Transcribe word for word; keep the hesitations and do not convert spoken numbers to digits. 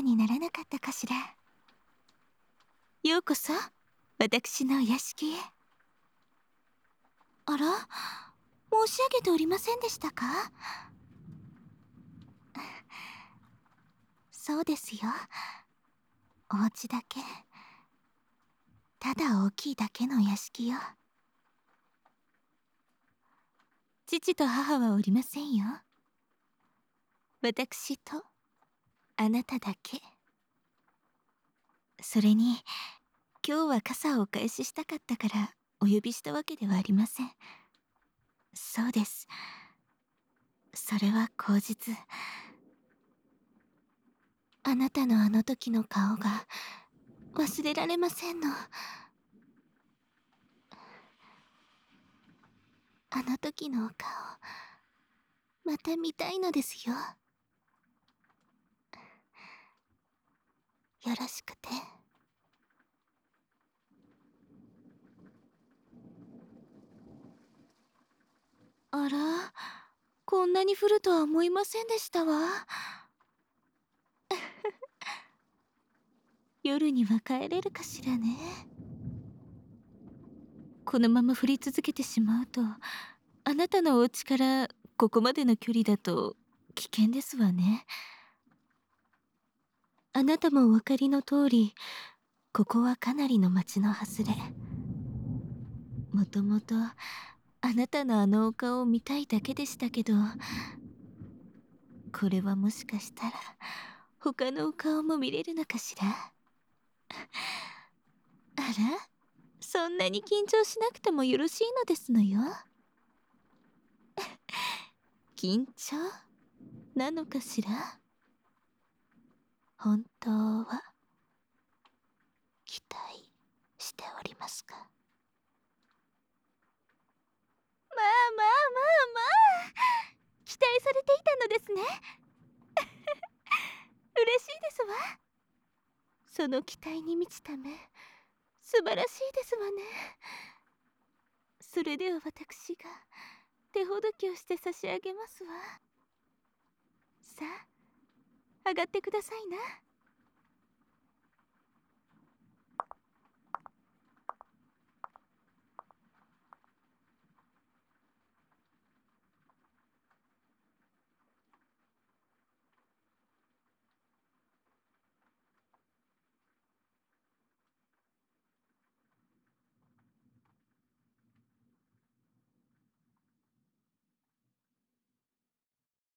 にならなかったかしら。ようこそ私のお屋敷へ。あら、申し上げておりませんでしたか？そうですよ。お家だけ、ただ大きいだけのお屋敷よ。父と母はおりませんよ。私とあなただけ。それに今日は傘をお返ししたかったからお呼びしたわけではありません。そうです。それは口実。あなたのあの時の顔が忘れられませんの。あの時のお顔また見たいのですよ。よろしくて。あら、こんなに降るとは思いませんでしたわ。夜には帰れるかしらね。このまま降り続けてしまうと、あなたのお家からここまでの距離だと危険ですわね。あなたもお分かりの通り、ここはかなりの町の外れ。もともとあなたのあのお顔を見たいだけでしたけど、これはもしかしたら他のお顔も見れるのかしら。あら、そんなに緊張しなくてもよろしいのですのよ。緊張なのかしら。本当は期待しておりますか。まあまあまあまあ、期待されていたのですね。嬉しいですわ。その期待に満ちた目、素晴らしいですわね。それでは私が手ほどきをして差し上げますわ。さあ、上がってくださいな。